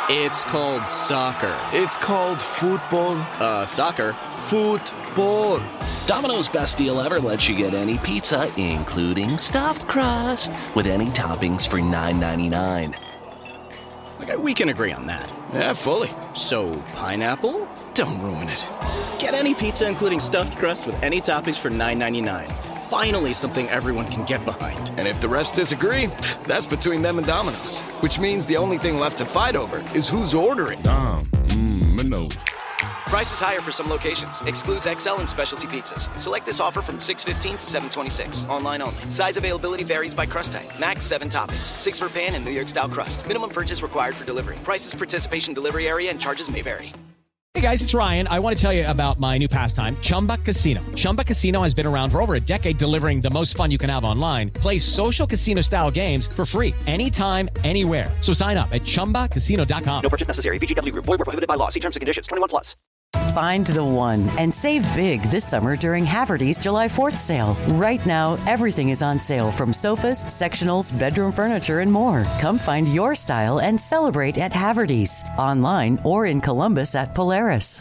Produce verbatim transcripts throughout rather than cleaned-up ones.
It's called soccer. It's called football. Uh, soccer. Football. Domino's Best Deal Ever lets you get any pizza, including stuffed crust, with any toppings for nine ninety-nine. Okay, we can agree on that. Yeah, fully. So, pineapple? Don't ruin it. Get any pizza, including stuffed crust, with any toppings for nine ninety-nine. Finally, something everyone can get behind. And if the rest disagree, that's between them and Domino's. Which means the only thing left to fight over is who's ordering. Dom, mmm, Minos. Prices higher for some locations. Excludes X L and specialty pizzas. Select this offer from six fifteen to seven twenty-six. Online only. Size availability varies by crust type. Max seven toppings. Six for pan and New York style crust. Minimum purchase required for delivery. Prices, participation, delivery area, and charges may vary. Hey guys, it's Ryan. I want to tell you about my new pastime, Chumba Casino. Chumba Casino has been around for over a decade, delivering the most fun you can have online. Play social casino style games for free anytime, anywhere. So sign up at chumba casino dot com. No purchase necessary. V G W Group. Void where prohibited by law. See terms and conditions. twenty-one plus. Find the one and save big this summer during Haverty's July fourth sale. Right now, everything is on sale, from sofas, sectionals, bedroom furniture, and more. Come find your style and celebrate at Haverty's. Online or in Columbus at Polaris.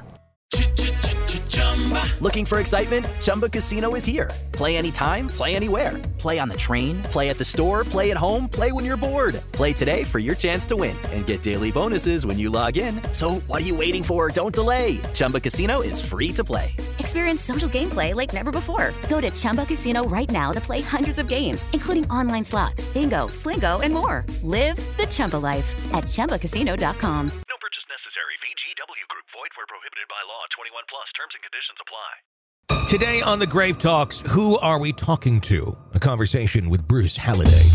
Looking for excitement? Chumba Casino is here. Play anytime, play anywhere. Play on the train, play at the store, play at home, play when you're bored. Play today for your chance to win and get daily bonuses when you log in. So what are you waiting for? Don't delay. Chumba Casino is free to play. Experience social gameplay like never before. Go to Chumba Casino right now to play hundreds of games, including online slots, bingo, Slingo, and more. Live the Chumba life at chumba casino dot com. No purchase necessary. V G W Group. Void where prohibited by law. twenty-one plus. Terms and conditions apply. Today on the Grave Talks, who are we talking to? A conversation with Bruce Halliday.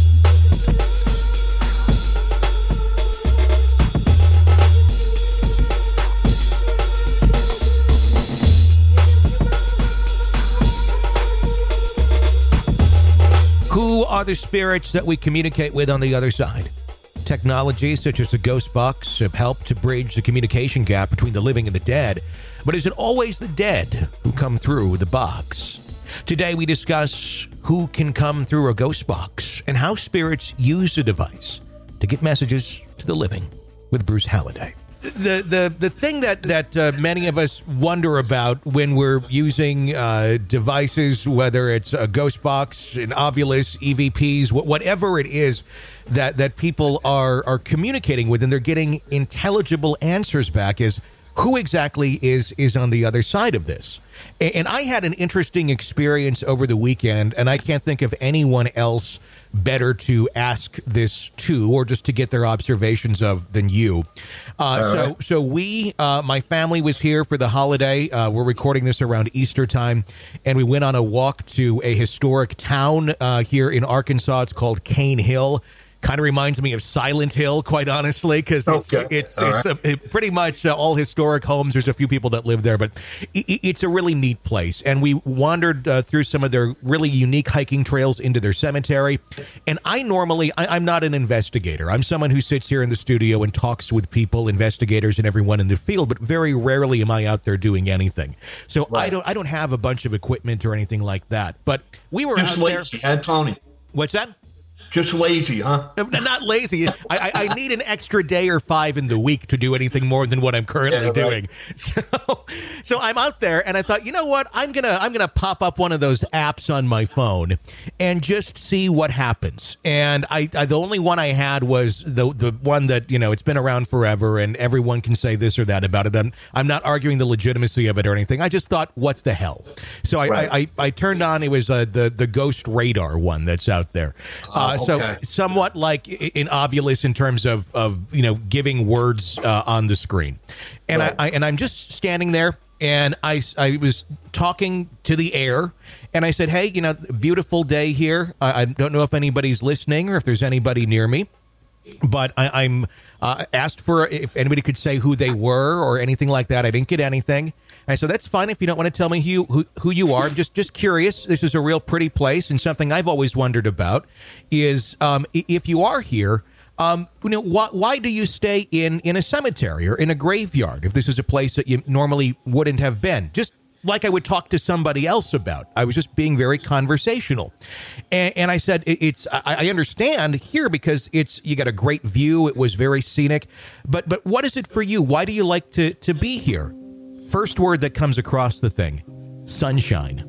Who are the spirits that we communicate with on the other side? Technologies such as the Ghost Box have helped to bridge the communication gap between the living and the dead. But is it always the dead who come through the box? Today we discuss who can come through a ghost box and how spirits use the device to get messages to the living with Bruce Halliday. The the the thing that that uh, many of us wonder about when we're using uh, devices, whether it's a ghost box, an Ovilus, E V Ps, wh- whatever it is that that people are are communicating with, and they're getting intelligible answers back, is who exactly is is on the other side of this. And I had an interesting experience over the weekend, and I can't think of anyone else better to ask this to, or just to get their observations of, than you. Uh, so, right. so we, uh, my family was here for the holiday. Uh, we're recording this around Easter time, and we went on a walk to a historic town uh, here in Arkansas. It's called Cane Hill. Kind of reminds me of Silent Hill, quite honestly, because it's okay. it's, it's right. a, it, pretty much uh, all historic homes. There's a few people that live there, but it, it's a really neat place. And we wandered uh, through some of their really unique hiking trails into their cemetery. And I normally, I, I'm not an investigator. I'm someone who sits here in the studio and talks with people, investigators, and everyone in the field. But very rarely am I out there doing anything. So right. I don't, I don't have a bunch of equipment or anything like that. But we were Just out lazy, there. huh, Tony? What's that? Just lazy, huh? Not lazy. I, I, I need an extra day or five in the week to do anything more than what I'm currently yeah, right. doing. So, so I'm out there, and I thought, you know what? I'm gonna I'm gonna pop up one of those apps on my phone and just see what happens. And I, I the only one I had was the the one that, you know, it's been around forever, and everyone can say this or that about it. I'm, I'm not arguing the legitimacy of it or anything. I just thought, what the hell? So I right. I, I, I turned on. It was uh, the the Ghost Radar one that's out there. Uh, Oh, so okay. somewhat like in Ovilus in terms of, of you know, giving words uh, on the screen. And right. I, I and I'm just standing there, and I, I was talking to the air, and I said, hey, you know, beautiful day here. I, I don't know if anybody's listening or if there's anybody near me, but I, I'm uh, asked for if anybody could say who they were or anything like that. I didn't get anything. And so that's fine if you don't want to tell me who, who who you are. I'm just just curious. This is a real pretty place, and something I've always wondered about is um, if you are here, um, you know, why, why do you stay in, in a cemetery or in a graveyard if this is a place that you normally wouldn't have been? Just like I would talk to somebody else about. I was just being very conversational. And, and I said, it, it's, I, I understand here because it's, you got a great view. It was very scenic, but, but what is it for you? Why do you like to, to be here? First word that comes across the thing, sunshine.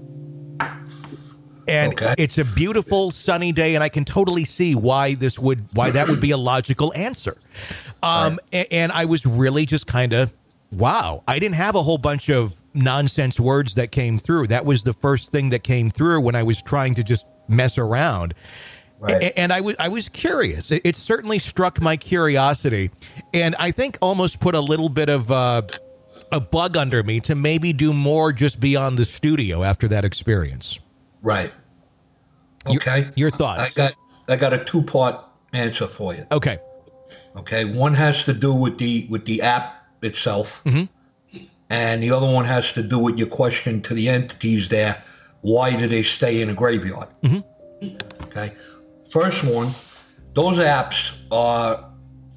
And okay. It's a beautiful sunny day, and I can totally see why this would, why that would be a logical answer. Um, right. and, and I was really just kind of, wow, I didn't have a whole bunch of nonsense words that came through. That was the first thing that came through when I was trying to just mess around. Right. A- and I was, I was curious. It, it certainly struck my curiosity, and I think almost put a little bit of uh, a bug under me to maybe do more just beyond the studio after that experience. Right. Okay. Your, your thoughts? I got I got a two part answer for you. Okay. Okay. One has to do with the with the app itself, mm-hmm. and the other one has to do with your question to the entities there. Why do they stay in a graveyard? Mm-hmm. Okay. First one, those apps are,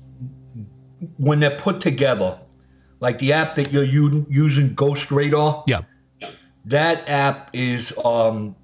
when they're put together, like the app that you're u- using, Ghost Radar. Yeah. That app is um,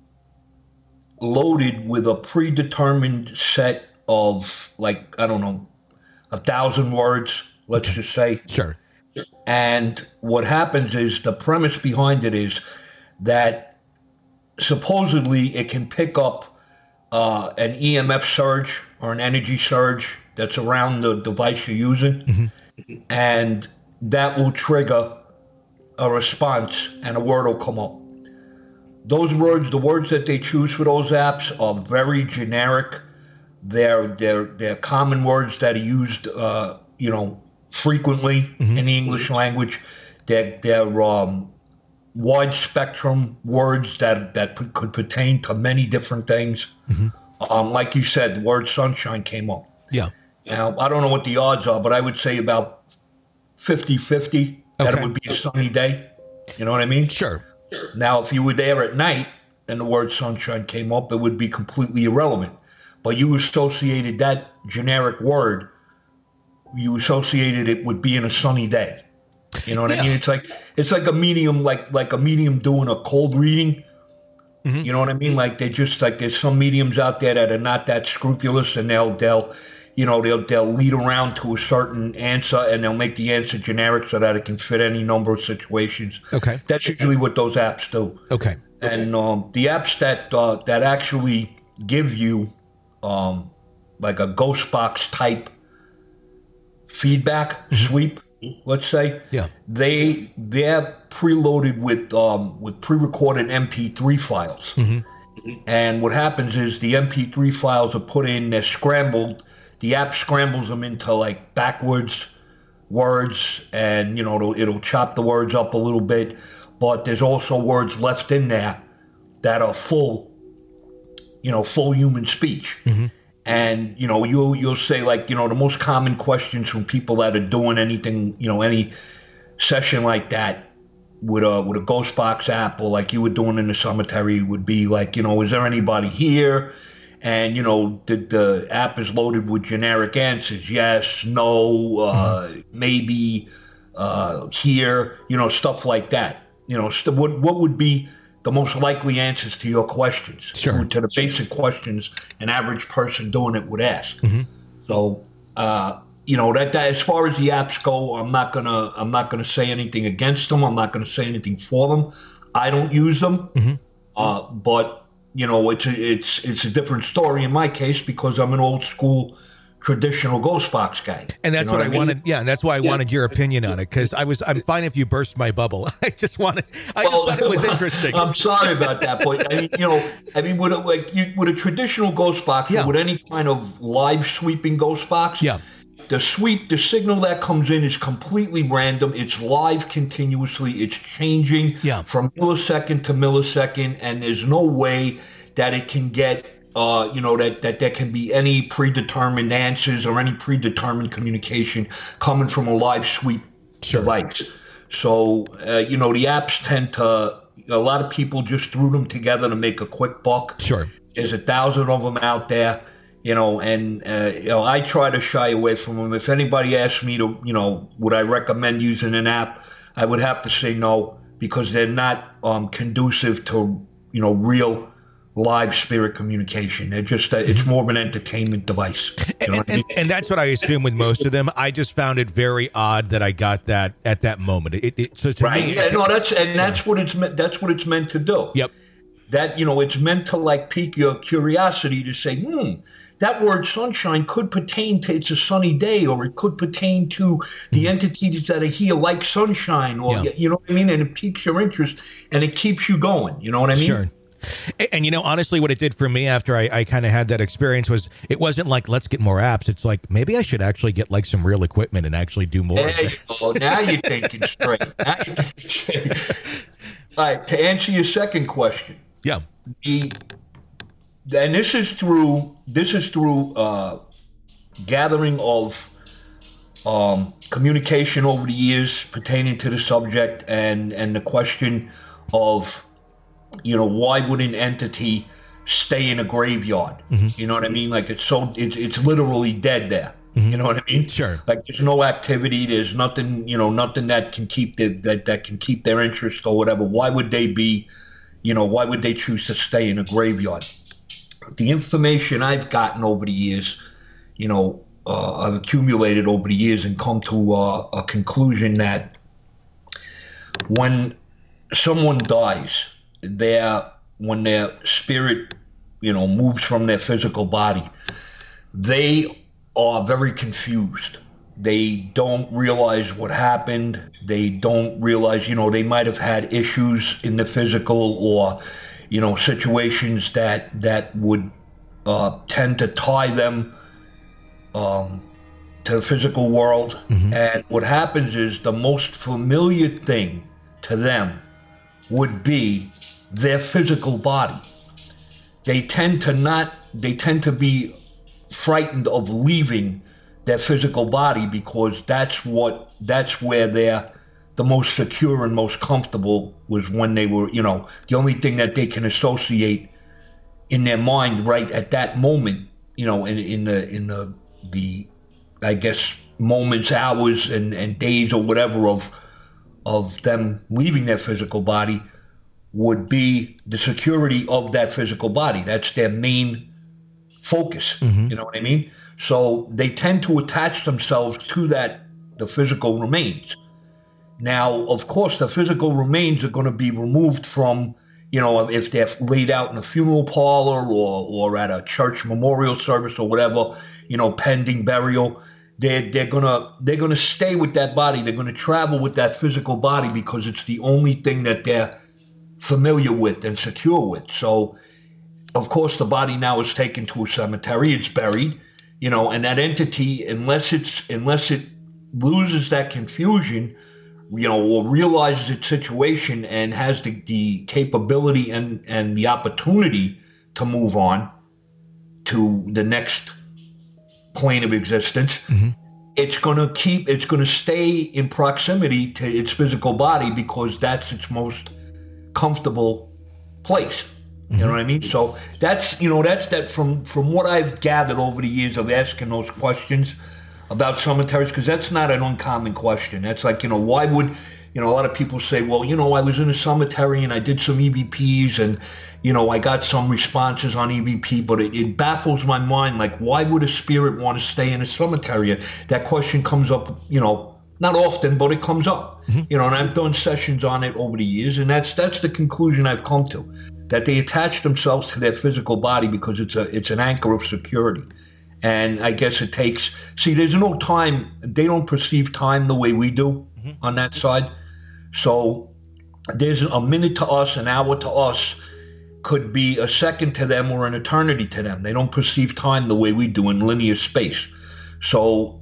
loaded with a predetermined set of, like, I don't know, a thousand words, let's just say. Sure. And what happens is, the premise behind it is that supposedly it can pick up uh, an E M F surge or an energy surge that's around the device you're using, mm-hmm. and that will trigger a response and a word will come up. Those words, the words that they choose for those apps are very generic. They're they're they're common words that are used, uh, you know, frequently mm-hmm. in the English language. They're they're um, wide spectrum words that that p- could pertain to many different things. Mm-hmm. Um, like you said, the word sunshine came up. Yeah. Now, I don't know what the odds are, but I would say about fifty-fifty that okay. it would be a sunny day. You know what I mean? Sure. Now, if you were there at night and the word sunshine came up, it would be completely irrelevant. But you associated that generic word, you associated it with being a sunny day. You know what yeah. I mean? It's like it's like a medium, like like a medium doing a cold reading. Mm-hmm. You know what I mean? Like they just like there's some mediums out there that are not that scrupulous, and they'll they'll you know they'll they'll lead around to a certain answer, and they'll make the answer generic so that it can fit any number of situations. Okay, that's usually what those apps do. Okay, and um, the apps that uh, that actually give you um, like a ghost box type feedback mm-hmm. sweep, let's say, yeah, they they're preloaded with um, with pre-recorded M P three files. Mm-hmm. And what happens is the M P three files are put in, they're scrambled. The app scrambles them into like backwards words, and you know it'll, it'll chop the words up a little bit. But there's also words left in there that are full, you know, full human speech. Mm-hmm. And you know you'll you'll say like you know the most common questions from people that are doing anything, you know, any session like that with a with a ghost box app, or like you were doing in the cemetery, would be like, you know, is there anybody here? And you know the the app is loaded with generic answers: yes, no, uh, mm-hmm. maybe, uh, here, you know, stuff like that. You know, st- what what would be the most likely answers to your questions? Sure. To the basic questions an average person doing it would ask. Mm-hmm. So, uh, you know, that, that as far as the apps go, I'm not gonna I'm not gonna say anything against them. I'm not gonna say anything for them. I don't use them, mm-hmm. uh, but you know, it's a, it's it's a different story in my case because I'm an old school traditional ghost box guy. And that's you know what, what I mean? wanted. Yeah, and that's why I yeah. wanted your opinion on it, because I was I'm fine if you burst my bubble. I just wanted. I well, just thought it was interesting. I'm sorry about that, but I mean, you know, I mean, with a, like you, with a traditional ghost box, yeah. or with any kind of live sweeping ghost box, yeah. the sweep, the signal that comes in is completely random. It's live continuously. It's changing yeah. from millisecond to millisecond, and there's no way that it can get, uh, you know, that, that there can be any predetermined answers or any predetermined communication coming from a live sweep sure. device. So, uh, you know, the apps tend to, a lot of people just threw them together to make a quick buck. Sure. There's a thousand of them out there. You know, and, uh, you know, I try to shy away from them. If anybody asks me to, you know, would I recommend using an app, I would have to say no, because they're not um, conducive to, you know, real live spirit communication. They're just, uh, it's more of an entertainment device. You know and, what I mean? and, and that's what I assume with most of them. I just found it very odd that I got that at that moment. It, it, so to right. me, Yeah, it, no, that's, and that's what it's meant, that's what it's meant to do. Yep. That, you know, it's meant to like pique your curiosity to say, hmm, that word sunshine could pertain to it's a sunny day, or it could pertain to the mm-hmm. entities that are here like sunshine, or, yeah. you know what I mean? And it piques your interest and it keeps you going. You know what I mean? Sure. And, and you know, honestly, what it did for me after I, I kind of had that experience was it wasn't like, let's get more apps. It's like, maybe I should actually get like some real equipment and actually do more. There you go. Now you're thinking straight. Now you're thinking straight. All right. To answer your second question. Yeah. The, and this is through this is through uh, gathering of um, communication over the years pertaining to the subject, and and the question of, you know, why would an entity stay in a graveyard? Mm-hmm. You know what I mean? Like it's so it's it's literally dead there. Mm-hmm. You know what I mean? Sure. Like there's no activity. There's nothing. You know, nothing that can keep the, that that can keep their interest or whatever. Why would they be? You know, why would they choose to stay in a graveyard? The information I've gotten over the years, you know, uh, I've accumulated over the years and come to uh, a conclusion that when someone dies, their when their spirit, you know, moves from their physical body, they are very confused. They don't realize what happened. They don't realize, you know, they might have had issues in the physical, or, you know, situations that that would uh, tend to tie them um, to the physical world. Mm-hmm. And what happens is the most familiar thing to them would be their physical body. They tend to not, they tend to be frightened of leaving their physical body, because that's what that's where they're the most secure and most comfortable, was when they were, you know, the only thing that they can associate in their mind right at that moment, you know, in in the in the the I guess moments, hours and, and days or whatever of of them leaving their physical body, would be the security of that physical body. That's their main focus. Mm-hmm. You know what I mean? So they tend to attach themselves to that, the physical remains. Now, of course, the physical remains are going to be removed from, you know, if they're laid out in a funeral parlor or or at a church memorial service or whatever, you know, pending burial. They're they're gonna they're gonna stay with that body. They're gonna travel with that physical body, because it's the only thing that they're familiar with and secure with. So, of course, the body now is taken to a cemetery. It's buried. You know, and that entity, unless it's unless it loses that confusion, you know, or realizes its situation and has the, the capability and, and the opportunity to move on to the next plane of existence, mm-hmm. it's going to keep, it's going to stay in proximity to its physical body, because that's its most comfortable place. You know what I mean? So that's, you know, that's that from, from what I've gathered over the years of asking those questions about cemeteries, because that's not an uncommon question. That's like, you know, why would, you know, a lot of people say, well, you know, I was in a cemetery and I did some E V Ps and, you know, I got some responses on E V P, but it, it baffles my mind. Like, why would a spirit want to stay in a cemetery? That question comes up, you know, not often, but it comes up, mm-hmm. you know, and I've done sessions on it over the years, and that's that's the conclusion I've come to, that they attach themselves to their physical body because it's a it's an anchor of security. And I guess it takes, see, there's no time, they don't perceive time the way we do mm-hmm. on that side. So there's a minute to us, an hour to us could be a second to them or an eternity to them. They don't perceive time the way we do in linear space. So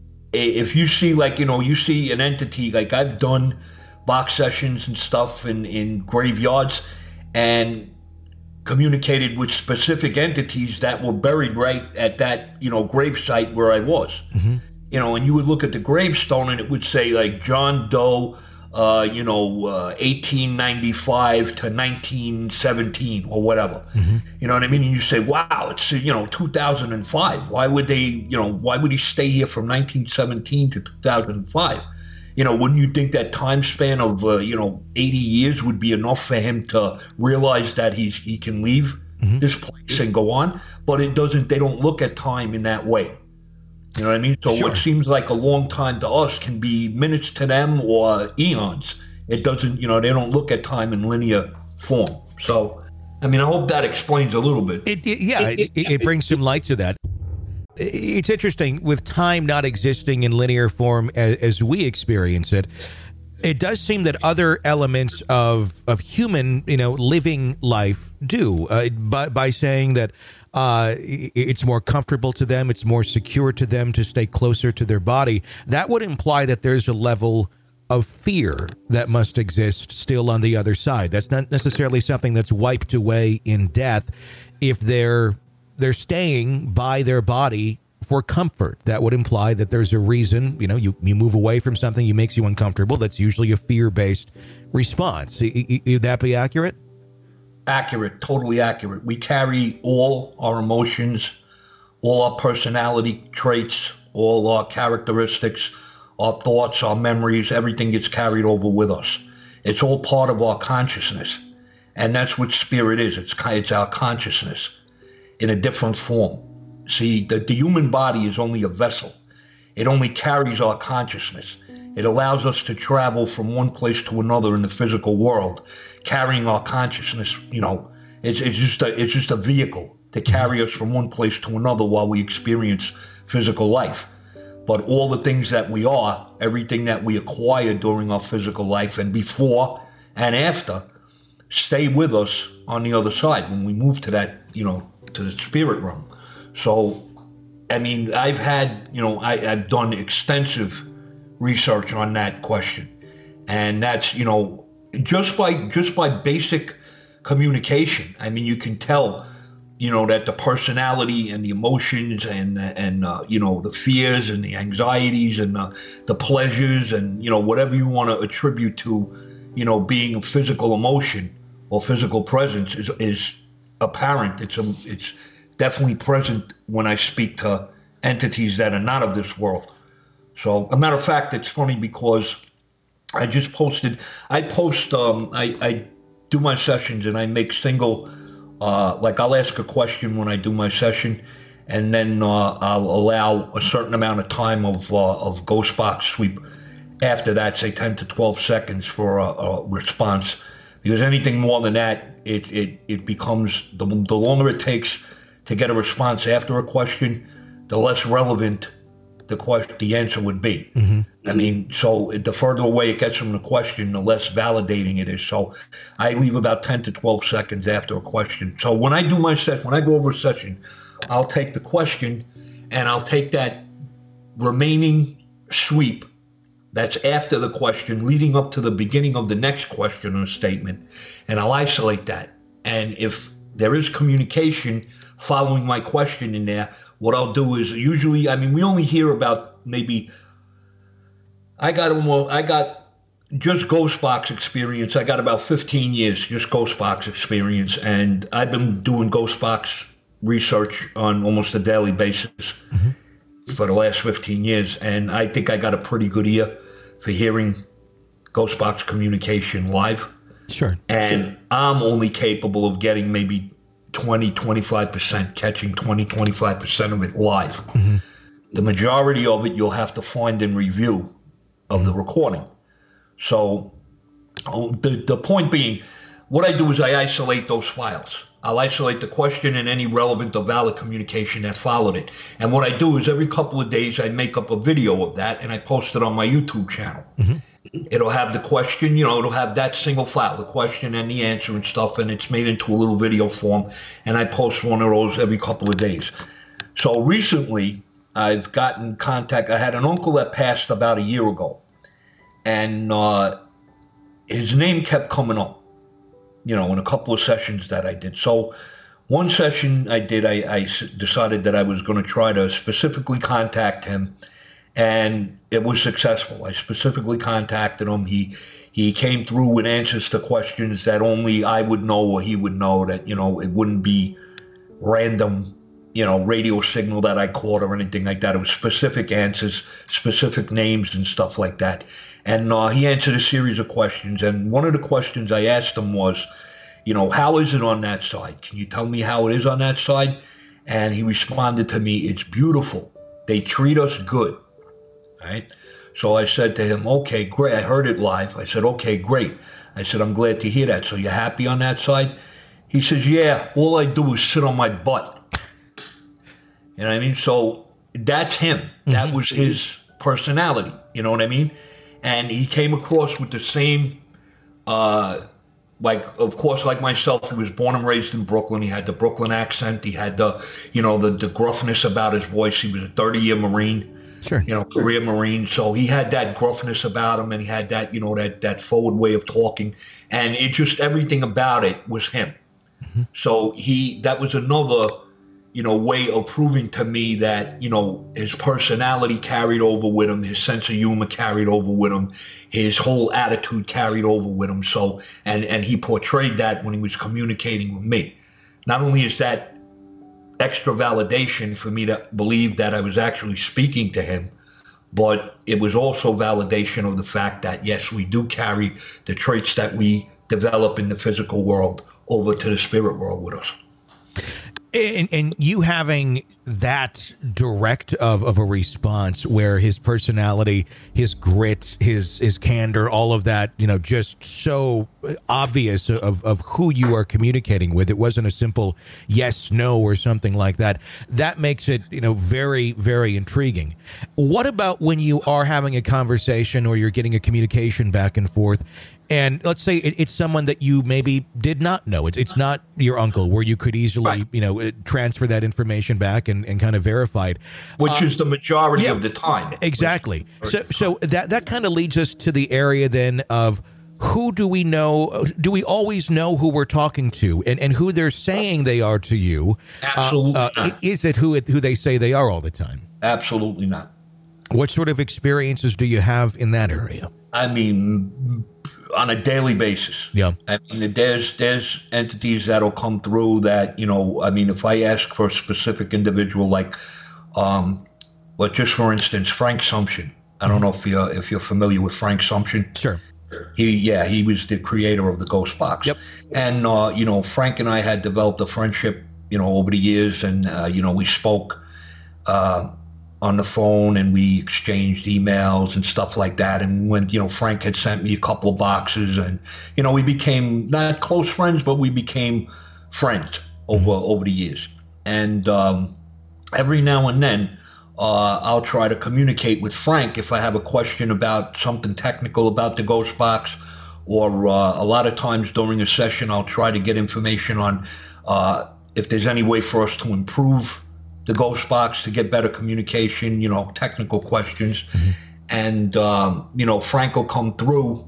if you see, like, you know, you see an entity, like I've done box sessions and stuff in, in graveyards and communicated with specific entities that were buried right at that, you know, grave site where I was. Mm-hmm. You know, and you would look at the gravestone and it would say like John Doe, uh, you know, uh, eighteen ninety-five to nineteen seventeen or whatever. Mm-hmm. You know what I mean? And you say, wow, it's, you know, two thousand five. Why would they, you know, why would he stay here from nineteen seventeen to two thousand five? You know, wouldn't you think that time span of, uh, you know, eighty years would be enough for him to realize that he's he can leave mm-hmm. this place and go on? But it doesn't, they don't look at time in that way. You know what I mean? So sure. What seems like a long time to us can be minutes to them or eons. It doesn't, you know, they don't look at time in linear form. So, I mean, I hope that explains a little bit. It, it, yeah, it, it, it brings some light to that. It's interesting, with time not existing in linear form as, as we experience it, it does seem that other elements of of human, you know, living life do, uh, by, by saying that uh, it's more comfortable to them, it's more secure to them to stay closer to their body. That would imply that there's a level of fear that must exist still on the other side. That's not necessarily something that's wiped away in death. If they're they're staying by their body for comfort, that would imply that there's a reason. You know, you, you move away from something that makes you uncomfortable. That's usually a fear-based response. Would that be accurate? Accurate, totally accurate. We carry all our emotions, all our personality traits, all our characteristics, our thoughts, our memories, everything gets carried over with us. It's all part of our consciousness. And that's what spirit is. It's, it's our consciousness in a different form. See, the, the human body is only a vessel. It only carries our consciousness. It allows us to travel from one place to another in the physical world, carrying our consciousness. You know, it's, it's just a, it's just a vehicle to carry us from one place to another while we experience physical life. But all the things that we are, everything that we acquire during our physical life and before and after, stay with us on the other side when we move to that, you know, to the spirit realm. So, I mean, I've had, you know, I, I've done extensive research on that question. And that's, you know, just by just by basic communication. I mean, you can tell, you know, that the personality and the emotions and, and uh, you know, the fears and the anxieties and the, the pleasures and, you know, whatever you want to attribute to, you know, being a physical emotion or physical presence is is apparent. It's a, it's definitely present when I speak to entities that are not of this world. So, a matter of fact, it's funny because I just posted, I post, um, I, I do my sessions and I make single, uh, like I'll ask a question when I do my session, and then uh, I'll allow a certain amount of time of uh, of ghost box sweep. After that, say ten to twelve seconds for a, a response. Because anything more than that, it it, it becomes, the, the longer it takes to get a response after a question, the less relevant the question, the answer would be. Mm-hmm. I mean, so the further away it gets from the question, the less validating it is. So I leave about ten to twelve seconds after a question. So when I do my session, when I go over a session, I'll take the question and I'll take that remaining sweep that's after the question, leading up to the beginning of the next question or statement, and I'll isolate that. And if there is communication following my question in there, what I'll do is usually, I mean, we only hear about maybe, I got almost, I got just ghost box experience. I got about fifteen years, just ghost box experience. And I've been doing ghost box research on almost a daily basis mm-hmm. for the last fifteen years. And I think I got a pretty good ear for hearing ghost box communication live. Sure. And I'm only capable of getting maybe twenty, twenty-five percent, catching twenty, twenty-five percent of it live. Mm-hmm. The majority of it you'll have to find and review of mm-hmm. the recording. So the, the point being, what I do is I isolate those files. I'll isolate the question and any relevant or valid communication that followed it. And what I do is every couple of days I make up a video of that and I post it on my YouTube channel. Mm-hmm. It'll have the question, you know, it'll have that single file, the question and the answer and stuff, and it's made into a little video form, and I post one of those every couple of days. So recently, I've gotten contact. I had an uncle that passed about a year ago, and uh, his name kept coming up, you know, in a couple of sessions that I did. So one session I did, I, I decided that I was going to try to specifically contact him, and it was successful. I specifically contacted him. He he came through with answers to questions that only I would know or he would know, that, you know, it wouldn't be random you know, radio signal that I caught or anything like that. It was specific answers, specific names and stuff like that. And uh, he answered a series of questions. And one of the questions I asked him was, you know, how is it on that side? Can you tell me how it is on that side? And he responded to me, it's beautiful. They treat us good. Right? So I said to him, okay, great. I heard it live. I said, okay, great. I said, I'm glad to hear that. So you're happy on that side? He says, yeah, all I do is sit on my butt. You know what I mean? So that's him. Mm-hmm. That was his personality. You know what I mean? And he came across with the same, uh, like, of course, like myself, he was born and raised in Brooklyn. He had the Brooklyn accent. He had the, you know, the, the gruffness about his voice. He was a thirty-year Marine. Sure. You know, career Marine. So he had that gruffness about him, and he had that, you know, that, that forward way of talking. And it just, everything about it was him. Mm-hmm. So he, that was another, you know, way of proving to me that, you know, his personality carried over with him, his sense of humor carried over with him, his whole attitude carried over with him. So, and, and he portrayed that when he was communicating with me. Not only is that extra validation for me to believe that I was actually speaking to him, but it was also validation of the fact that, yes, we do carry the traits that we develop in the physical world over to the spirit world with us. And, and you having that direct of, of a response where his personality, his grit, his his candor, all of that, you know, just so obvious of, of who you are communicating with. It wasn't a simple yes, no, or something like that. That makes it, you know, very, very intriguing. What about when you are having a conversation or you're getting a communication back and forth? And let's say it, it's someone that you maybe did not know. It's, it's not your uncle, where you could easily, right. you know, transfer that information back and, and kind of verify it. Which um, is the majority yeah, of the time. Exactly. So, so that, that kind of leads us to the area then of who do we know? Do we always know who we're talking to and, and who they're saying they are to you? Absolutely uh, uh, not. Is it who, it who they say they are all the time? Absolutely not. What sort of experiences do you have in that area? I mean, on a daily basis. Yeah. I mean, there's there's entities that'll come through that, you know, I mean, if I ask for a specific individual, like, um, but just for instance, Frank Sumption. I don't know if you're if you're familiar with Frank Sumption. Sure. He yeah he was the creator of the Ghost Box. Yep. And uh, you know, Frank and I had developed a friendship, you know, over the years, and uh, you know, we spoke uh, on the phone and we exchanged emails and stuff like that. And when, you know, Frank had sent me a couple of boxes, and, you know, we became not close friends, but we became friends over, mm-hmm. over the years. And um, every now and then uh, I'll try to communicate with Frank if I have a question about something technical about the Ghost Box, or uh, a lot of times during a session, I'll try to get information on uh, if there's any way for us to improve the Ghost Box, to get better communication, you know, technical questions. Mm-hmm. And, um, you know, Frank will come through.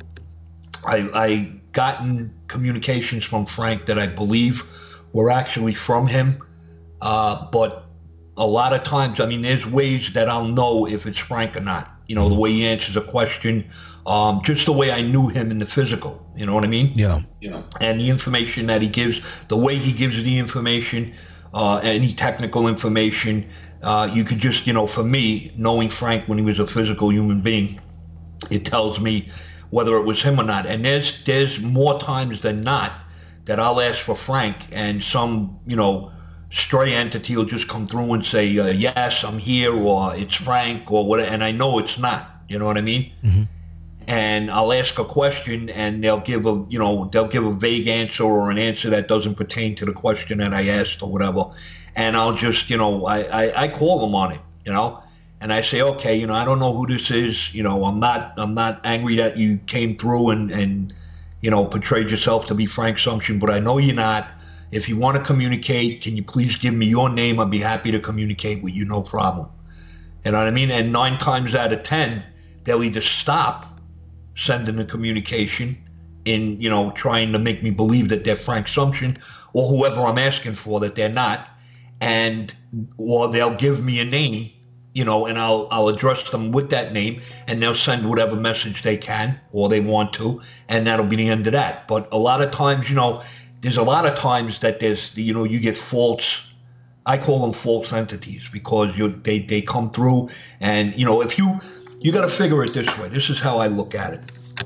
I, I gotten communications from Frank that I believe were actually from him. Uh, but a lot of times, I mean, there's ways that I'll know if it's Frank or not. You know, mm-hmm. the way he answers a question, um, just the way I knew him in the physical. You know what I mean? Yeah. You know, and the information that he gives, the way he gives the information, Uh, any technical information, uh, you could just, you know, for me, knowing Frank when he was a physical human being, it tells me whether it was him or not. And there's there's more times than not that I'll ask for Frank, and some, you know, stray entity will just come through and say, uh, yes, I'm here, or it's Frank, or whatever, and I know it's not. You know what I mean? Mm-hmm. And I'll ask a question, and they'll give a, you know, they'll give a vague answer, or an answer that doesn't pertain to the question that I asked or whatever. And I'll just, you know, I, I, I call them on it, you know, and I say, okay, you know, I don't know who this is. You know, I'm not, I'm not angry that you came through and, and, you know, portrayed yourself to be Frank Sumption, but I know you're not. If you want to communicate, can you please give me your name? I'd be happy to communicate with you, no problem. You know what I mean? And nine times out of ten, they'll either stop sending the communication in, you know, trying to make me believe that they're Frank Sumption, or whoever I'm asking for that they're not, and or they'll give me a name, you know, and I'll I'll address them with that name, and they'll send whatever message they can or they want to, and that'll be the end of that. But a lot of times, you know, there's a lot of times that there's, you know, you get false I call them false entities because you they they come through, and you know if you you got to figure it this way. This is how I look at it.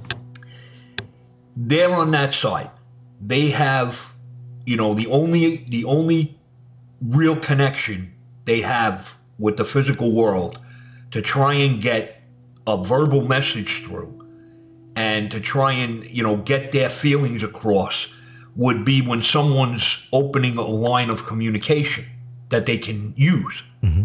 They're on that side. They have, you know, the only the only real connection they have with the physical world to try and get a verbal message through and to try and, you know, get their feelings across would be when someone's opening a line of communication that they can use. Mm-hmm.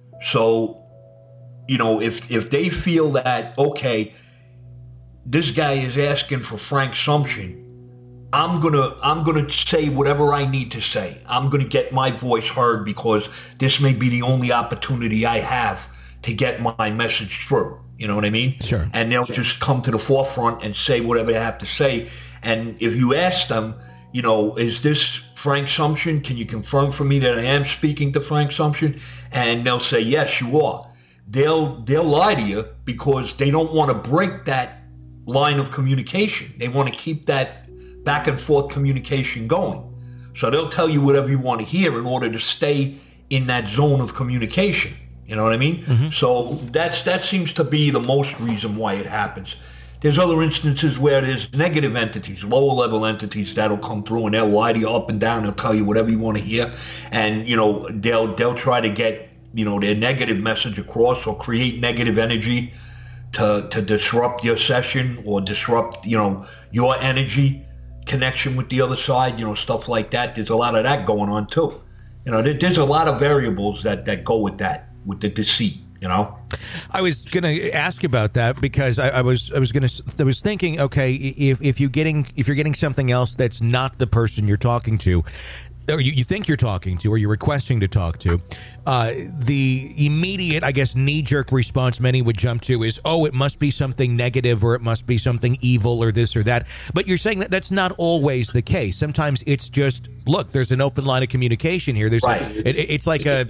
So, you know, if if they feel that, okay, this guy is asking for Frank Sumption, I'm gonna I'm gonna say whatever I need to say. I'm gonna get my voice heard because this may be the only opportunity I have to get my message through. You know what I mean? Sure. And they'll just come to the forefront and say whatever they have to say. And if you ask them, you know, is this Frank Sumption? Can you confirm for me that I am speaking to Frank Sumption? And they'll say, yes, you are. They'll they'll lie to you because they don't want to break that line of communication. They want to keep that back and forth communication going. So they'll tell you whatever you want to hear in order to stay in that zone of communication. You know what I mean? Mm-hmm. So that's that seems to be the most reason why it happens. There's other instances where there's negative entities, lower level entities that'll come through and they'll lie to you up and down. They'll tell you whatever you want to hear. And, you know, they'll they'll try to get, you know, their negative message across or create negative energy to to disrupt your session or disrupt, you know, your energy connection with the other side, you know, stuff like that. There's a lot of that going on too. You know, there, there's a lot of variables that, that go with that, with the deceit, you know. I was going to ask about that because I, I was I was going to I was thinking, okay, if if you getting if you're getting something else that's not the person you're talking to, or you, you think you're talking to, or you're requesting to talk to, uh, the immediate, I guess, knee-jerk response many would jump to is, oh, it must be something negative, or it must be something evil, or this or that. But you're saying that that's not always the case. Sometimes it's just, look, there's an open line of communication here. There's right. a, it, it's like a,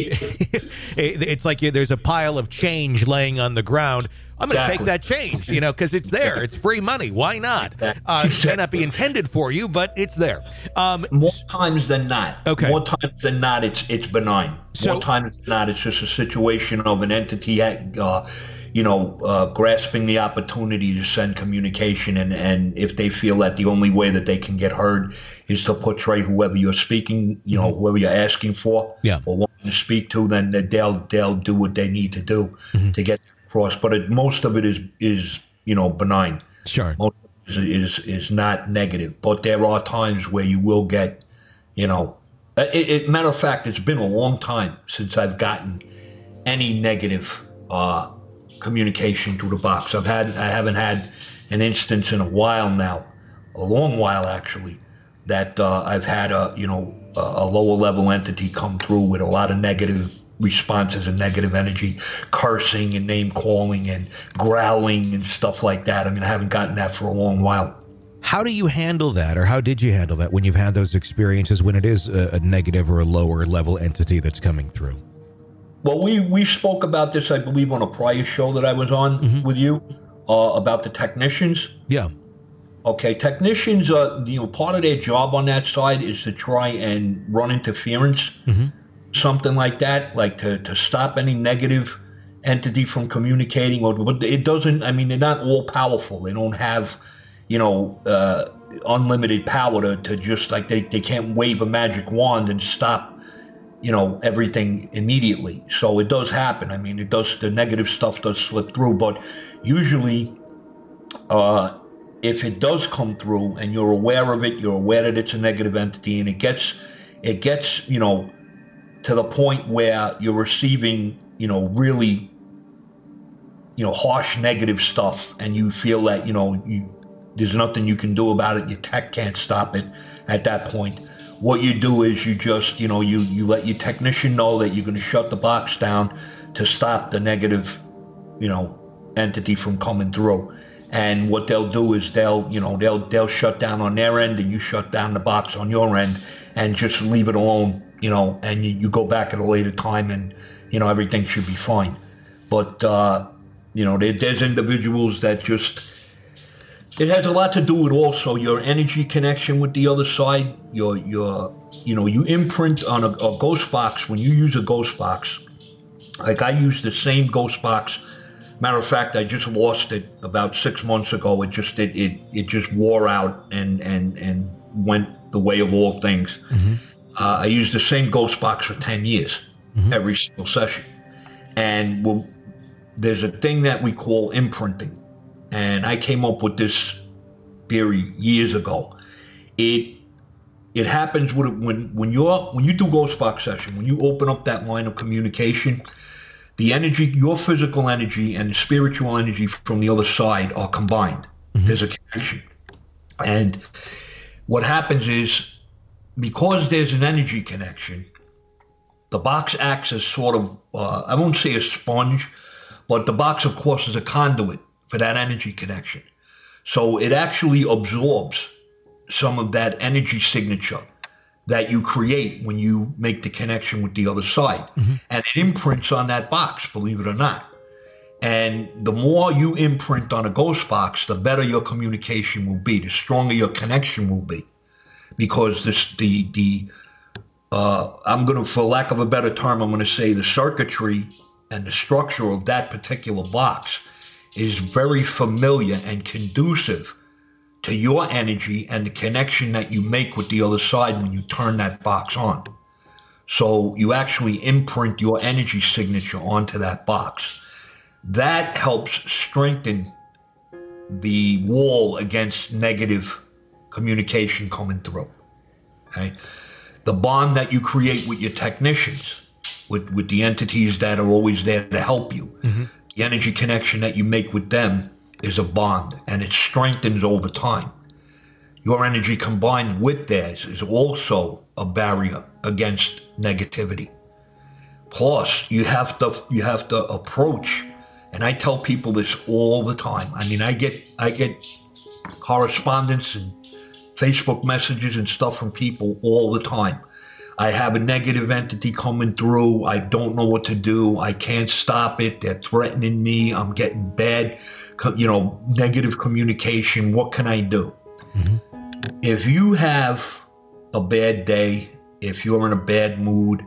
it's like there's a pile of change laying on the ground. I'm going to exactly. take that change, you know, because it's there. It's free money. Why not? Uh, it may not be intended for you, but it's there. Um, More times than not. Okay. More times than not, it's it's benign. So, More times than not, it's just a situation of an entity, uh, you know, uh, grasping the opportunity to send communication, and, and if they feel that the only way that they can get heard is to portray whoever you're speaking, you know, mm-hmm. whoever you're asking for, yeah. or wanting to speak to, then they'll they'll do what they need to do mm-hmm. to get across. But it, most of it is is you know benign. Sure. Most of it is is not negative, but there are times where you will get, you know, it, it, matter of fact, it's been a long time since I've gotten any negative uh, communication through the box. I've had I haven't had an instance in a while now, a long while actually, that uh, I've had a you know a, a lower level entity come through with a lot of negative responses and negative energy, cursing and name calling and growling and stuff like that. I mean, I haven't gotten that for a long while. How do you handle that, or how did you handle that when you've had those experiences when it is a, a negative or a lower level entity that's coming through? Well, we, we spoke about this, I believe, on a prior show that I was on mm-hmm. with you uh, about the technicians. Yeah. Okay, technicians, uh, you know, part of their job on that side is to try and run interference, mm-hmm. something like that, like to, to stop any negative entity from communicating. Or, but it doesn't, I mean, they're not all powerful. They don't have, you know, uh, unlimited power to, to just like they, they can't wave a magic wand and stop, you know, everything immediately. So it does happen. I mean, it does, the negative stuff does slip through, but usually uh, if it does come through and you're aware of it, you're aware that it's a negative entity, and it gets, it gets, you know, to the point where you're receiving, you know, really, you know, harsh negative stuff, and you feel that, you know, you, there's nothing you can do about it. Your tech can't stop it at that point. What you do is you just, you know, you, you let your technician know that you're going to shut the box down to stop the negative, you know, entity from coming through. And what they'll do is they'll, you know, they'll they'll shut down on their end, and you shut down the box on your end, and just leave it alone, you know, and you, you go back at a later time, and, you know, everything should be fine. But, uh, you know, there, there's individuals that just, It has a lot to do with also your energy connection with the other side. Your, your, you know, you imprint on a, a ghost box. When you use a ghost box, like I use the same ghost box. Matter of fact, I just lost it about six months ago. It just it it, it just wore out and and and went the way of all things. Mm-hmm. Uh, I used the same ghost box for ten years, mm-hmm. every single session. And we'll, there's a thing that we call imprinting. And I came up with this theory years ago. It it happens with, when when you're when you do ghost box session, when you open up that line of communication, the energy, your physical energy and the spiritual energy from the other side are combined. Mm-hmm. There's a connection. And what happens is, because there's an energy connection, the box acts as sort of, uh, I won't say a sponge, but the box, of course, is a conduit for that energy connection. So it actually absorbs some of that energy signature that you create when you make the connection with the other side. Mm-hmm. And it imprints on that box, believe it or not. And the more you imprint on a ghost box, the better your communication will be, the stronger your connection will be. Because this, the, the uh, I'm going to, for lack of a better term, I'm going to say the circuitry and the structure of that particular box is very familiar and conducive to your energy and the connection that you make with the other side when you turn that box on. So you actually imprint your energy signature onto that box. That helps strengthen the wall against negative communication coming through. Okay? The bond that you create with your technicians, with, with the entities that are always there to help you, mm-hmm. the energy connection that you make with them is a bond, and it strengthens over time. Your energy combined with theirs is also a barrier against negativity. Plus, you have to you have to approach, and I tell people this all the time. I mean, I get I get correspondence and Facebook messages and stuff from people all the time. I have a negative entity coming through. I don't know what to do. I can't stop it. They're threatening me. I'm getting bad, you know, negative communication. What can I do? Mm-hmm. If you have a bad day, if you're in a bad mood,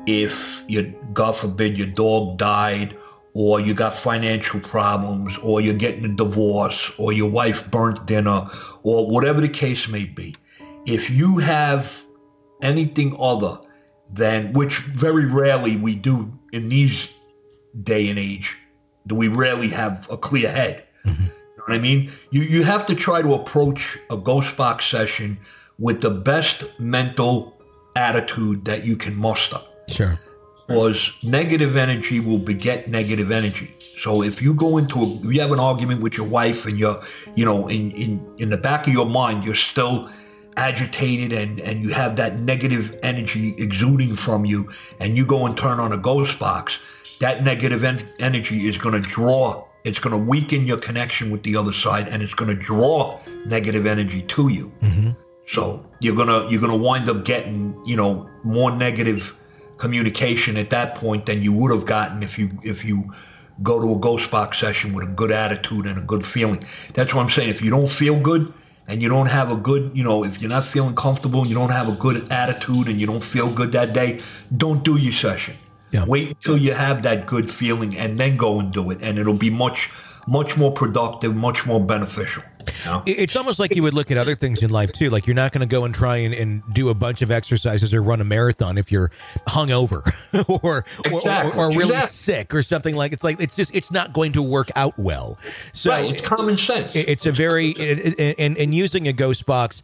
if you, God forbid, your dog died, or you got financial problems, or you're getting a divorce, or your wife burnt dinner, or whatever the case may be, if you have anything other than, which very rarely we do in these day and age, do we rarely have a clear head. Mm-hmm. You know what I mean? You you have to try to approach a ghost box session with the best mental attitude that you can muster. Sure. Because negative energy will beget negative energy. So if you go into a, if you have an argument with your wife and you're, you know, in, in, in the back of your mind, you're still agitated and, and you have that negative energy exuding from you, and you go and turn on a ghost box, that negative en- energy is going to draw, it's going to weaken your connection with the other side, and it's going to draw negative energy to you. Mm-hmm. So you're going to, you're going to wind up getting, you know, more negative communication at that point than you would have gotten if you if you go to a ghost box session with a good attitude and a good feeling. That's what I'm saying. If you don't feel good and you don't have a good, you know, if you're not feeling comfortable and you don't have a good attitude and you don't feel good that day, don't do your session. Yeah. Wait until you have that good feeling and then go and do it, and it'll be much much more productive, much more beneficial. You know? It's almost like you would look at other things in life too. Like, you're not going to go and try and, and do a bunch of exercises or run a marathon if you're hungover or, exactly. or or really exactly. sick or something. Like, it's like it's just it's not going to work out well. So right, it's common sense. It, it's a very it, it, and and using a ghost box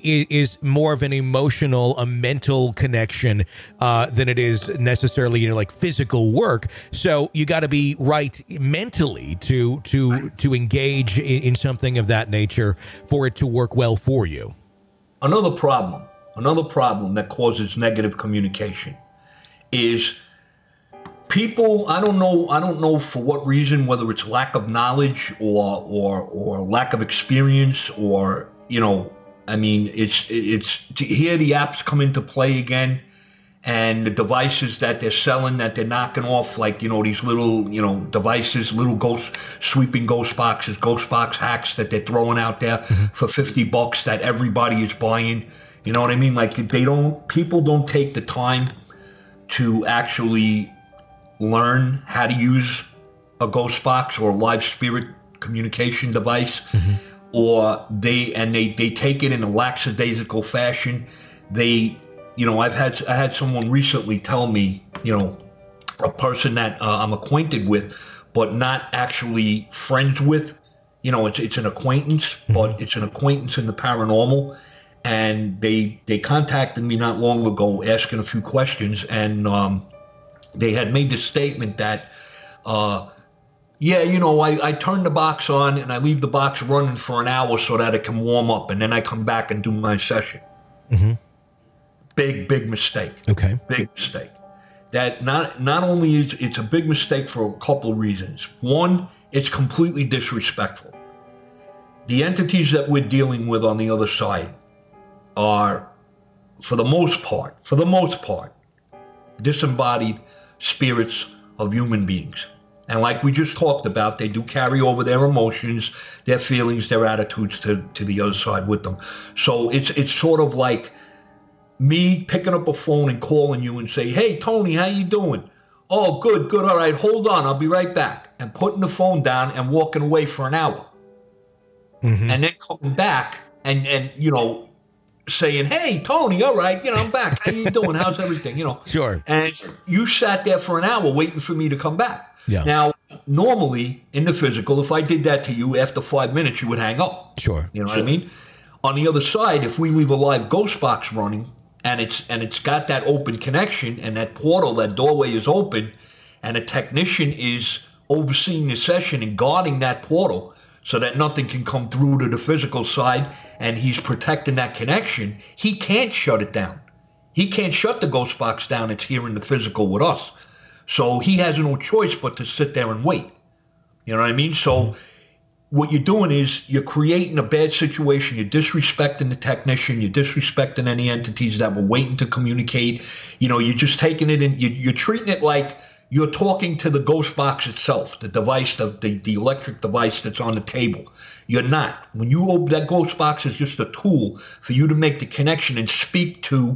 is more of an emotional, a mental connection uh, than it is necessarily, you know, like physical work. So you got to be right mentally to to to engage in, in something of that nature for it to work well for you. Another problem, another problem that causes negative communication is people, I don't know, I don't know for what reason, whether it's lack of knowledge or or or lack of experience, or, you know, I mean, it's it's here the apps come into play again, and the devices that they're selling, that they're knocking off, like, you know, these little, you know, devices, little ghost, sweeping ghost boxes, ghost box hacks that they're throwing out there mm-hmm. for fifty bucks that everybody is buying. You know what I mean? Like, they don't, people don't take the time to actually learn how to use a ghost box or a live spirit communication device, mm-hmm. or they, and they, they take it in a lackadaisical fashion. They, you know, I've had, I had someone recently tell me, you know, a person that uh, I'm acquainted with, but not actually friends with, you know, it's, it's an acquaintance, mm-hmm. but it's an acquaintance in the paranormal. And they, they contacted me not long ago asking a few questions. And um, they had made the statement that, uh, yeah, you know, I, I turn the box on and I leave the box running for an hour so that it can warm up. And then I come back and do my session. Mm-hmm. Big, big mistake. Okay. Big mistake. That not not only is it's a big mistake for a couple of reasons. One, it's completely disrespectful. The entities that we're dealing with on the other side are, for the most part, for the most part, disembodied spirits of human beings. And like we just talked about, they do carry over their emotions, their feelings, their attitudes to, to the other side with them. So it's it's sort of like me picking up a phone and calling you and say, hey, Tony, how you doing? Oh, good, good. All right, hold on. I'll be right back. And putting the phone down and walking away for an hour. Mm-hmm. And then coming back and, and, you know, saying, hey, Tony, all right, you know, I'm back. How you doing? How's everything? You know, sure. And you sat there for an hour waiting for me to come back. Yeah. Now, normally in the physical, if I did that to you after five minutes, you would hang up. Sure. You know sure. what I mean? On the other side, if we leave a live ghost box running and it's and it's got that open connection and that portal, that doorway is open, and a technician is overseeing the session and guarding that portal so that nothing can come through to the physical side, and he's protecting that connection, he can't shut it down. He can't shut the ghost box down. It's here in the physical with us. So he has no choice but to sit there and wait. You know what I mean? So what you're doing is you're creating a bad situation. You're disrespecting the technician. You're disrespecting any entities that were waiting to communicate. You know, you're just taking it and you're treating it like you're talking to the ghost box itself, the device, the, the, the electric device that's on the table. You're not. When you open that ghost box, is just a tool for you to make the connection and speak to,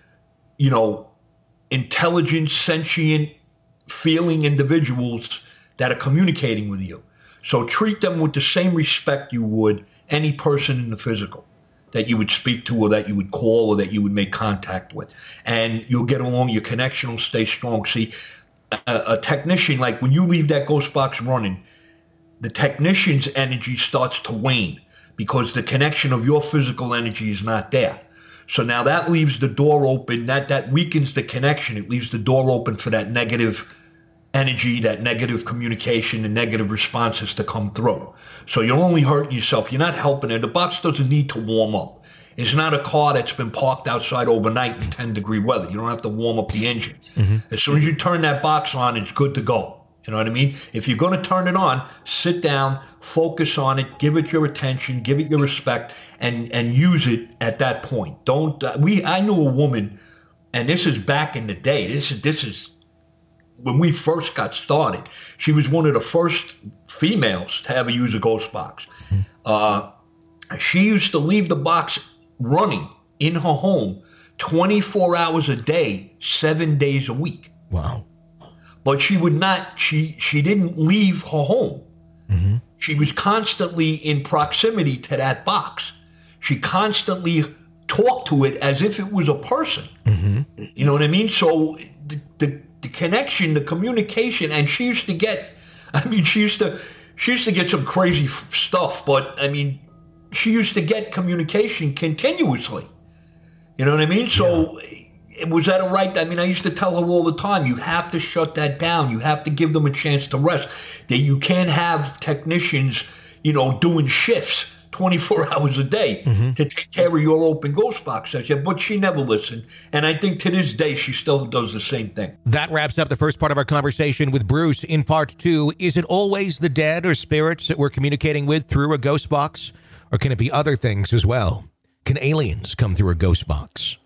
you know, intelligent, sentient, feeling individuals that are communicating with you. So treat them with the same respect you would any person in the physical that you would speak to or that you would call or that you would make contact with. And you'll get along, your connection will stay strong. See, a, a technician, like when you leave that ghost box running, the technician's energy starts to wane because the connection of your physical energy is not there. So now that leaves the door open, that, that weakens the connection. It leaves the door open for that negative energy, that negative communication and negative responses to come through. So you're only hurting yourself. You're not helping it. The box doesn't need to warm up. It's not a car that's been parked outside overnight in ten degree weather. You don't have to warm up the engine. Mm-hmm. As soon as you turn that box on, it's good to go. You know what I mean? If you're going to turn it on, sit down, focus on it, give it your attention, give it your respect, and and use it at that point. Don't uh, we? I knew a woman, and this is back in the day. This is this is when we first got started. She was one of the first females to ever use a ghost box. Mm-hmm. Uh, she used to leave the box running in her home twenty-four hours a day, seven days a week. Wow. But she would not, she she didn't leave her home. Mm-hmm. She was constantly in proximity to that box. She constantly talked to it as if it was a person. Mm-hmm. You know what I mean? So the, the the connection, the communication, and she used to get, I mean, she used to, she used to get some crazy f- stuff, but I mean, she used to get communication continuously. You know what I mean? So yeah. Was that a right? I mean, I used to tell her all the time, you have to shut that down. You have to give them a chance to rest. That you can't have technicians, you know, doing shifts twenty-four hours a day mm-hmm. to take care of your open ghost box session. But she never listened. And I think to this day, she still does the same thing. That wraps up the first part of our conversation with Bruce. In part two, is it always the dead or spirits that we're communicating with through a ghost box? Or can it be other things as well? Can aliens come through a ghost box?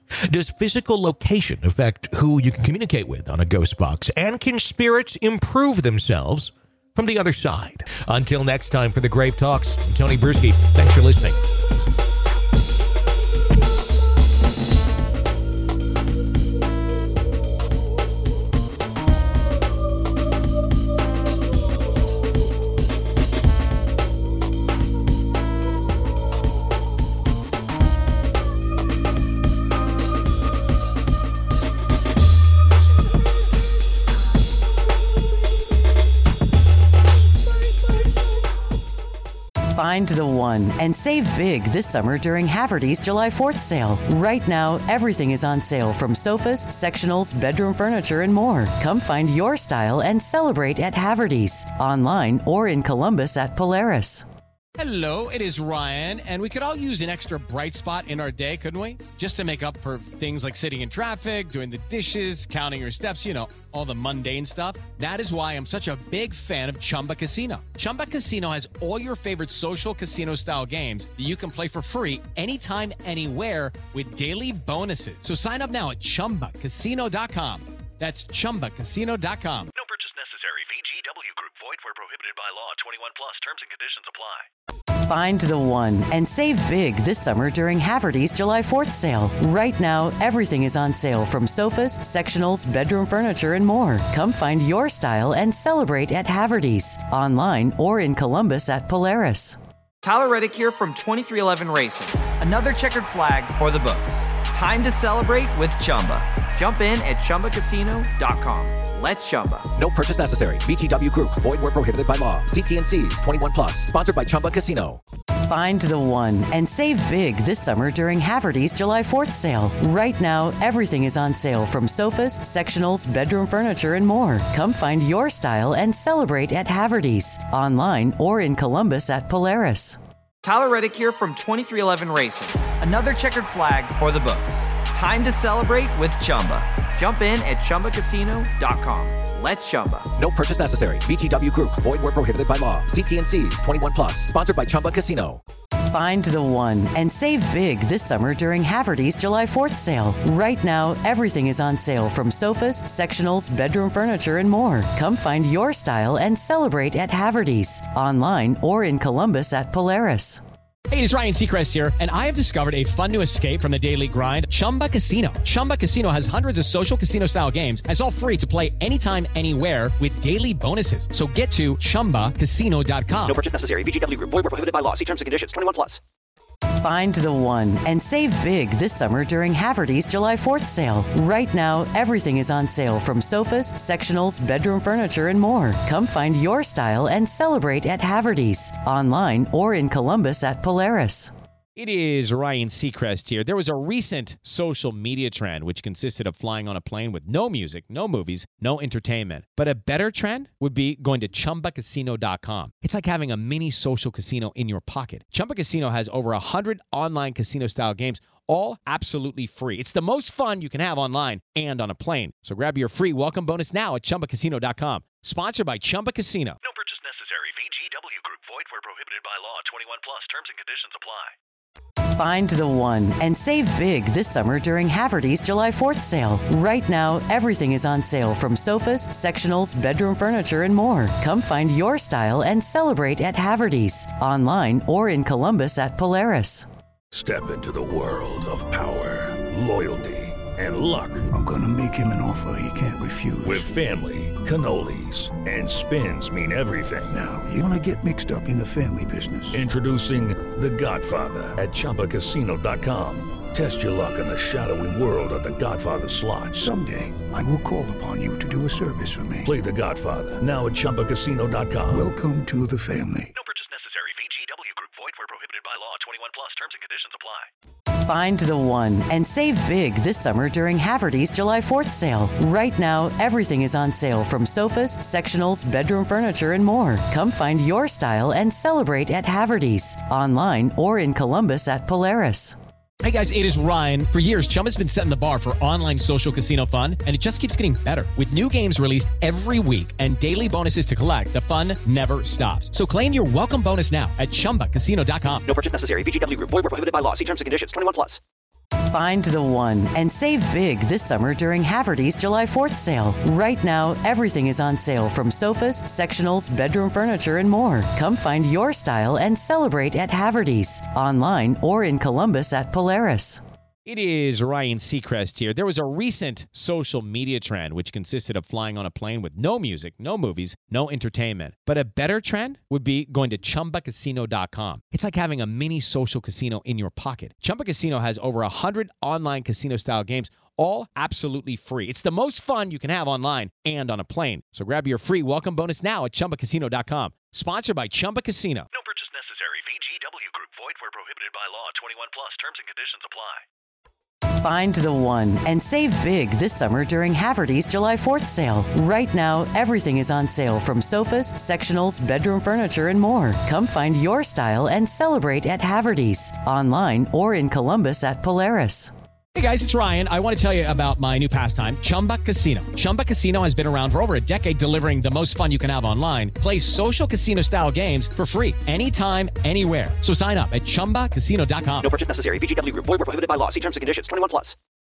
Does physical location affect who you can communicate with on a ghost box? And can spirits improve themselves from the other side? Until next time, for the Grave Talks, I'm Tony Bruschi. Thanks for listening. Find the one and save big this summer during Haverty's July fourth sale. Right now, everything is on sale, from sofas, sectionals, bedroom furniture, and more. Come find your style and celebrate at Haverty's, online or in Columbus at Polaris. Hello, it is Ryan, and we could all use an extra bright spot in our day, couldn't we? Just to make up for things like sitting in traffic, doing the dishes, counting your steps, you know, all the mundane stuff. That is why I'm such a big fan of Chumba Casino. Chumba Casino has all your favorite social casino-style games that you can play for free anytime, anywhere with daily bonuses. So sign up now at chumba casino dot com. That's chumba casino dot com. No purchase necessary. V G W Group. Void where prohibited by law. twenty-one plus. Terms and conditions apply. Find the one and save big this summer during Haverty's July fourth sale. Right now, everything is on sale, from sofas, sectionals, bedroom furniture, and more. Come find your style and celebrate at Haverty's, online or in Columbus at Polaris. Tyler Reddick here from twenty-three eleven Racing. Another checkered flag for the books. Time to celebrate with Chumba. Jump in at chumba casino dot com. Let's Chumba. No purchase necessary. V G W Group. Void where prohibited by law. See T and C's. twenty-one plus. Sponsored by Chumba Casino. Find the one and save big this summer during Haverty's July fourth sale. Right now, everything is on sale, from sofas, sectionals, bedroom furniture, and more. Come find your style and celebrate at Haverty's, online or in Columbus at Polaris. Tyler Reddick here from twenty-three eleven Racing. Another checkered flag for the books. Time to celebrate with Chumba. Jump in at chumba casino dot com. Let's Chumba. No purchase necessary. V G W Group. Void where prohibited by law. See T and C's. twenty-one plus. Sponsored by Chumba Casino. Find the one and save big this summer during Haverty's July fourth sale. Right now, everything is on sale, from sofas, sectionals, bedroom furniture, and more. Come find your style and celebrate at Haverty's, online or in Columbus at Polaris. Hey, it's Ryan Seacrest here, and I have discovered a fun new escape from the daily grind, Chumba Casino. Chumba Casino has hundreds of social casino-style games, and it's all free to play anytime, anywhere with daily bonuses. So get to chumba casino dot com. No purchase necessary. V G W Group. Void where prohibited by law. See terms and conditions. twenty-one plus. Find the one and save big this summer during Haverty's July fourth sale. Right now, everything is on sale, from sofas, sectionals, bedroom furniture, and more. Come find your style and celebrate at Haverty's, online or in Columbus at Polaris. It is Ryan Seacrest here. There was a recent social media trend which consisted of flying on a plane with no music, no movies, no entertainment. But a better trend would be going to chumba casino dot com. It's like having a mini social casino in your pocket. Chumba Casino has over one hundred online casino-style games, all absolutely free. It's the most fun you can have online and on a plane. So grab your free welcome bonus now at chumba casino dot com. Sponsored by Chumba Casino. No purchase necessary. V G W Group. Void where prohibited by law. twenty-one plus. Terms and conditions apply. Find the one and save big this summer during Haverty's July fourth sale. Right now, everything is on sale, from sofas, sectionals, bedroom furniture, and more. Come find your style and celebrate at Haverty's, online or in Columbus at Polaris. Step into the world of power, loyalty, and luck. I'm gonna make him an offer he can't refuse. With family, cannolis, and spins mean everything. Now, you wanna get mixed up in the family business. Introducing The Godfather at chumba casino dot com. Test your luck in the shadowy world of The Godfather slot. Someday, I will call upon you to do a service for me. Play The Godfather now at chumba casino dot com. Welcome to the family. No purchase necessary. V G W Group. Void where prohibited by law. twenty-one plus. Terms and conditions apply. Find the one and save big this summer during Haverty's July fourth sale. Right now, everything is on sale, from sofas, sectionals, bedroom furniture, and more. Come find your style and celebrate at Haverty's, online or in Columbus at Polaris. Hey guys, it is Ryan. For years, Chumba's been setting the bar for online social casino fun, and it just keeps getting better. With new games released every week and daily bonuses to collect, the fun never stops. So claim your welcome bonus now at chumba casino dot com. No purchase necessary. V G W Group. Void where prohibited by law. See terms and conditions. twenty-one plus. Find the one and save big this summer during Haverty's July fourth sale. Right now, everything is on sale from sofas, sectionals, bedroom furniture, and more. Come find your style and celebrate at Haverty's, online or in Columbus at Polaris. It is Ryan Seacrest here. There was a recent social media trend which consisted of flying on a plane with no music, no movies, no entertainment. But a better trend would be going to Chumba Casino dot com. It's like having a mini social casino in your pocket. Chumba Casino has over one hundred online casino-style games, all absolutely free. It's the most fun you can have online and on a plane. So grab your free welcome bonus now at Chumba Casino dot com. Sponsored by Chumba Casino. No purchase necessary. V G W Group. Void where prohibited by law. twenty-one plus. Terms and conditions apply. Find the one and save big this summer during Haverty's July fourth sale. Right now, everything is on sale from sofas, sectionals, bedroom furniture, and more. Come find your style and celebrate at Haverty's, online or in Columbus at Polaris. Hey guys, it's Ryan. I want to tell you about my new pastime, Chumba Casino. Chumba Casino has been around for over a decade, delivering the most fun you can have online. Play social casino-style games for free anytime, anywhere. So sign up at Chumba Casino dot com. No purchase necessary. V G W Group. Void where prohibited by law. See terms and conditions. twenty-one plus.